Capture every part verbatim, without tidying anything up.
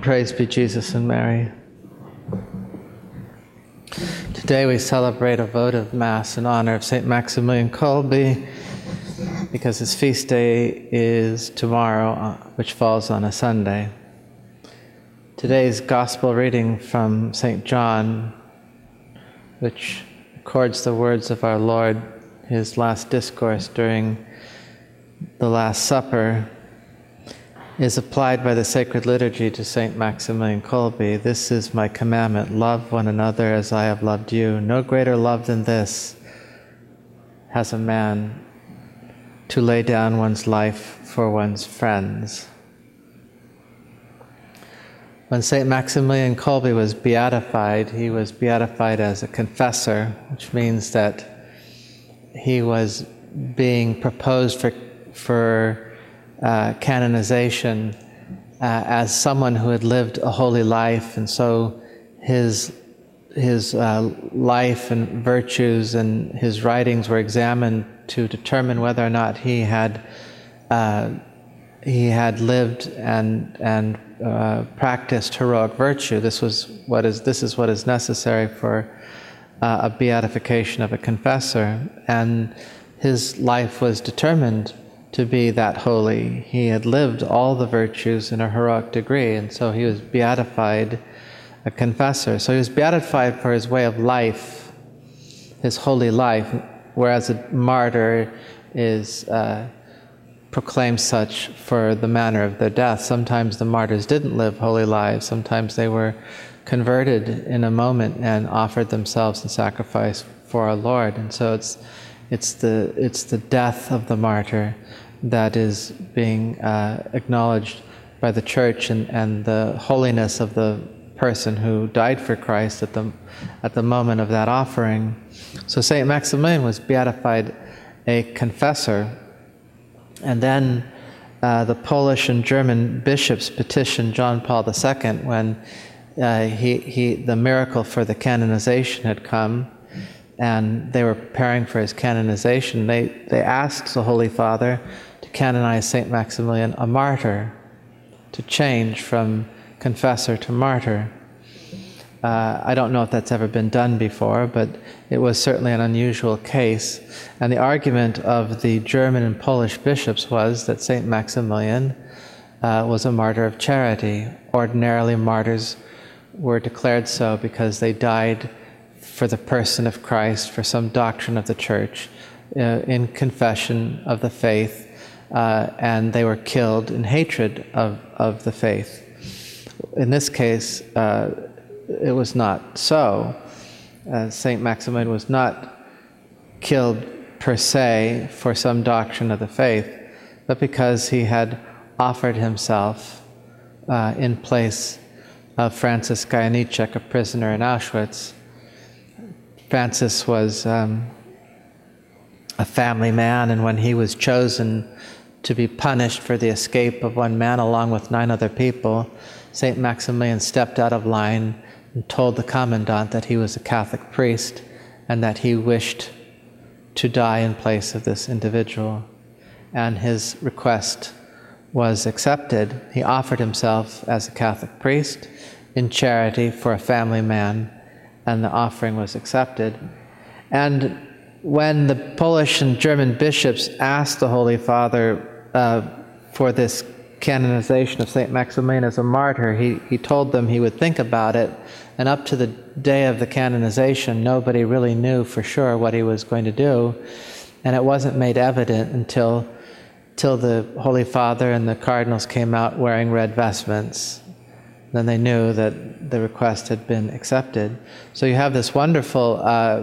Praise be Jesus and Mary. Today we celebrate a votive Mass in honor of Saint Maximilian Kolbe, because his feast day is tomorrow, which falls on a Sunday. Today's Gospel reading from Saint John, which records the words of our Lord, his last discourse during the Last Supper, is applied by the sacred liturgy to Saint Maximilian Kolbe. This is my commandment: love one another as I have loved you. No greater love than this has a man, to lay down one's life for one's friends. When Saint Maximilian Kolbe was beatified, he was beatified as a confessor, which means that he was being proposed for, for Uh, canonization uh, as someone who had lived a holy life, and so his his uh, life and virtues and his writings were examined to determine whether or not he had uh, he had lived and and uh, practiced heroic virtue. This was what is this is what is necessary for uh, a beatification of a confessor, and his life was determined to be that holy. He had lived all the virtues in a heroic degree, and so he was beatified a confessor. So he was beatified for his way of life, his holy life, whereas a martyr is uh, proclaimed such for the manner of their death. Sometimes the martyrs didn't live holy lives. Sometimes they were converted in a moment and offered themselves in sacrifice for our Lord. And so it's it's the it's the death of the martyr that is being uh, acknowledged by the Church, and, and the holiness of the person who died for Christ at the at the moment of that offering. So Saint Maximilian was beatified a confessor, and then uh, the Polish and German bishops petitioned John Paul the Second when uh, he he the miracle for the canonization had come, and they were preparing for his canonization. They they asked the Holy Father to canonize Saint Maximilian a martyr, to change from confessor to martyr. Uh, I don't know if that's ever been done before, but it was certainly an unusual case. And the argument of the German and Polish bishops was that Saint Maximilian uh, was a martyr of charity. Ordinarily, martyrs were declared so because they died for the person of Christ, for some doctrine of the Church, uh, in confession of the faith, uh, and they were killed in hatred of, of the faith. In this case, uh, it was not so. Uh, Saint Maximilian was not killed per se for some doctrine of the faith, but because he had offered himself uh, in place of Francis Gajowniczek, a prisoner in Auschwitz. Francis was um, a family man, and when he was chosen to be punished for the escape of one man along with nine other people, Saint Maximilian stepped out of line and told the commandant that he was a Catholic priest and that he wished to die in place of this individual. And his request was accepted. He offered himself as a Catholic priest in charity for a family man, and the offering was accepted. And when the Polish and German bishops asked the Holy Father uh, for this canonization of Saint Maximilian as a martyr, he, he told them he would think about it, and up to the day of the canonization, nobody really knew for sure what he was going to do, and it wasn't made evident until, till the Holy Father and the cardinals came out wearing red vestments. Then they knew that the request had been accepted. So you have this wonderful uh,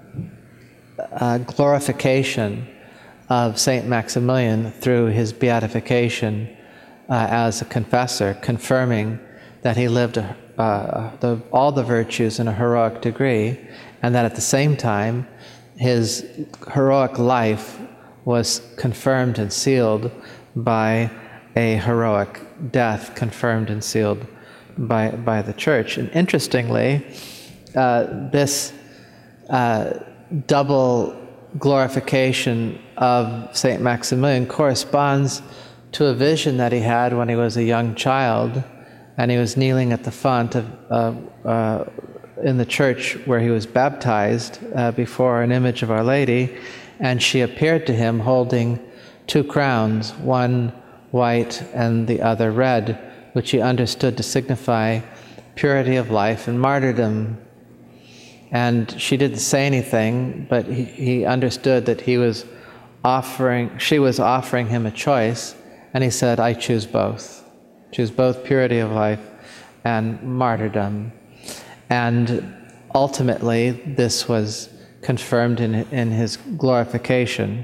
uh, glorification of Saint Maximilian through his beatification uh, as a confessor, confirming that he lived a, uh, the, all the virtues in a heroic degree, and that at the same time his heroic life was confirmed and sealed by a heroic death, confirmed and sealed by by the Church. And interestingly, uh, this uh, double glorification of Saint Maximilian corresponds to a vision that he had when he was a young child, and he was kneeling at the font of, uh, uh, in the church where he was baptized uh, before an image of Our Lady, and she appeared to him holding two crowns, one white and the other red, which he understood to signify purity of life and martyrdom. And she didn't say anything, but he, he understood that he was offering, she was offering him a choice, and he said, I choose both. Choose both purity of life and martyrdom. And ultimately, this was confirmed in, in his glorification.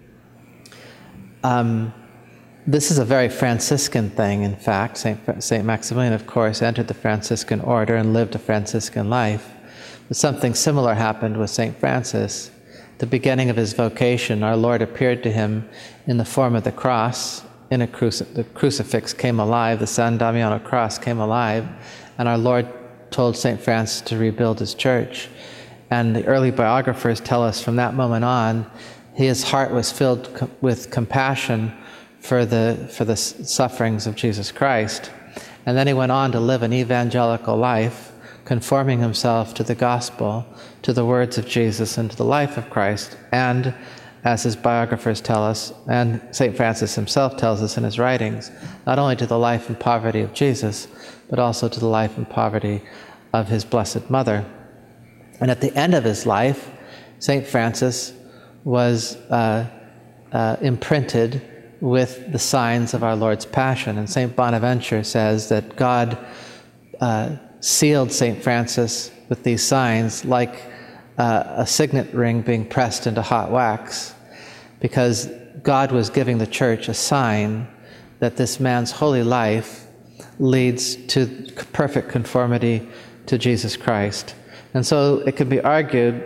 Um, this is a very Franciscan thing, in fact. Saint Saint Maximilian, of course, entered the Franciscan order and lived a Franciscan life. But something similar happened with Saint Francis. At the beginning of his vocation, our Lord appeared to him in the form of the cross. In a cruci the crucifix came alive, the San Damiano cross came alive, and our Lord told Saint Francis to rebuild his church. And the early biographers tell us from that moment on, his heart was filled co with compassion for the, for the sufferings of Jesus Christ. And then he went on to live an evangelical life, conforming himself to the gospel, to the words of Jesus, and to the life of Christ. And as his biographers tell us, and Saint Francis himself tells us in his writings, not only to the life and poverty of Jesus, but also to the life and poverty of his Blessed Mother. And at the end of his life, Saint Francis was uh, uh, imprinted with the signs of our Lord's Passion. And Saint Bonaventure says that God uh, sealed Saint Francis with these signs like uh, a signet ring being pressed into hot wax, because God was giving the church a sign that this man's holy life leads to perfect conformity to Jesus Christ. And so it could be argued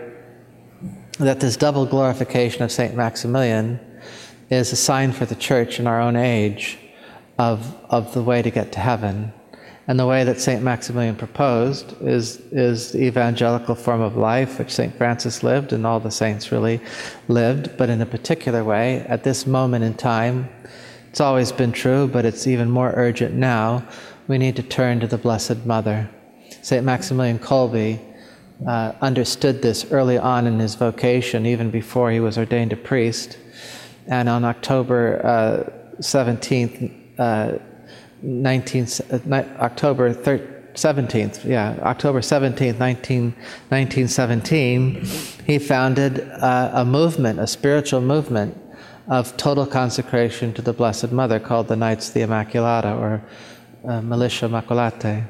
that this double glorification of Saint Maximilian is a sign for the church in our own age of, of the way to get to heaven. And the way that Saint Maximilian proposed is, is the evangelical form of life which Saint Francis lived and all the saints really lived, but in a particular way. At this moment in time, it's always been true, but it's even more urgent now, we need to turn to the Blessed Mother. Saint Maximilian Kolbe uh, understood this early on in his vocation, even before he was ordained a priest. And on October uh, seventeenth, uh, nineteen, uh, October seventeenth, yeah, October seventeenth, nineteen seventeen, he founded uh, a movement, a spiritual movement of total consecration to the Blessed Mother called the Knights of the Immaculata, or uh, Militia Immaculatae.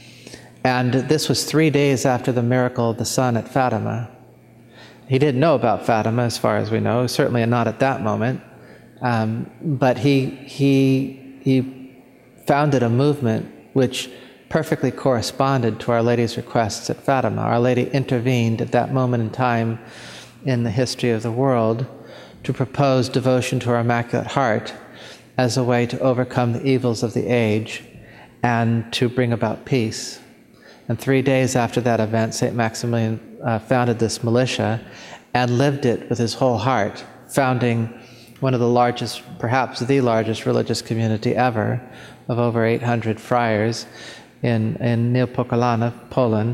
And this was three days after the miracle of the sun at Fatima. He didn't know about Fatima, as far as we know, certainly not at that moment, um, but he, he, he founded a movement which perfectly corresponded to Our Lady's requests at Fatima. Our Lady intervened at that moment in time in the history of the world to propose devotion to her Immaculate Heart as a way to overcome the evils of the age and to bring about peace. And three days after that event, Saint Maximilian uh, founded this militia and lived it with his whole heart, founding one of the largest, perhaps the largest religious community ever, of over eight hundred friars in, in Niepokalana, Poland.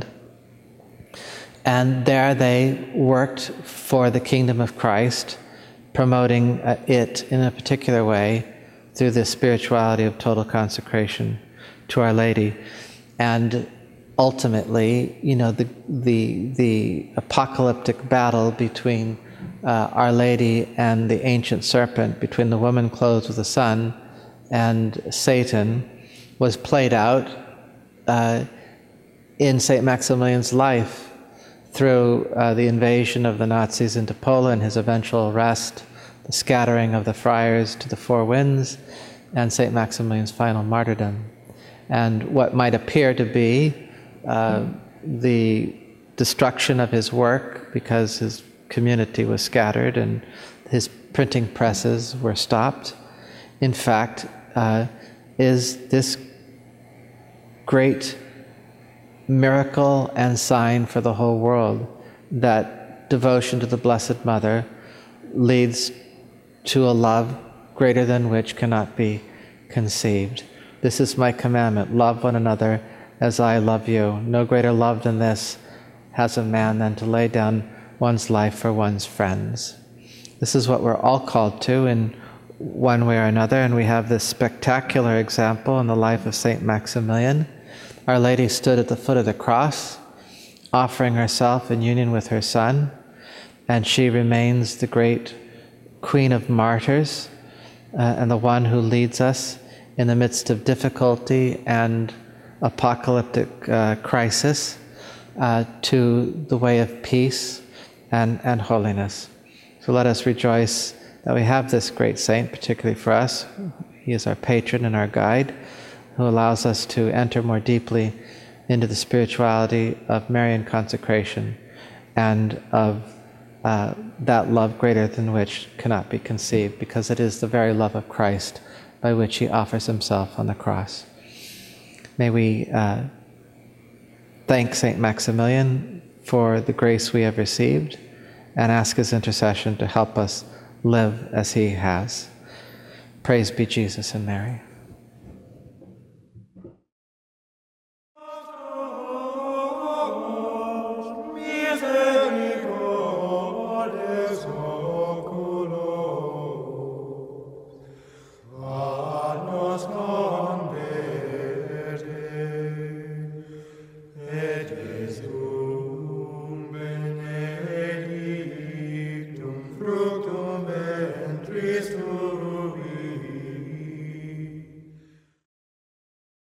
And there they worked for the kingdom of Christ, promoting uh, it in a particular way through the spirituality of total consecration to Our Lady. And ultimately, you know, the, the, the apocalyptic battle between uh, Our Lady and the ancient serpent, between the woman clothed with the sun and Satan, was played out uh, in Saint Maximilian's life through uh, the invasion of the Nazis into Poland, his eventual arrest, the scattering of the friars to the four winds, and Saint Maximilian's final martyrdom. And what might appear to be uh, the destruction of his work because his community was scattered and his printing presses were stopped, in fact, uh, is this great miracle and sign for the whole world that devotion to the Blessed Mother leads to a love greater than which cannot be conceived. This is my commandment, love one another as I love you. No greater love than this has a man than to lay down one's life for one's friends. This is what we're all called to in one way or another, and we have this spectacular example in the life of Saint Maximilian. Our Lady stood at the foot of the cross, offering herself in union with her Son, and she remains the great Queen of Martyrs, uh, and the one who leads us in the midst of difficulty and apocalyptic uh, crisis uh, to the way of peace and, and holiness. So let us rejoice that we have this great saint, particularly for us. He is our patron and our guide, who allows us to enter more deeply into the spirituality of Marian consecration and of uh, that love greater than which cannot be conceived, because it is the very love of Christ by which he offers himself on the cross. May we uh, thank Saint Maximilian for the grace we have received and ask his intercession to help us live as he has. Praise be Jesus and Mary.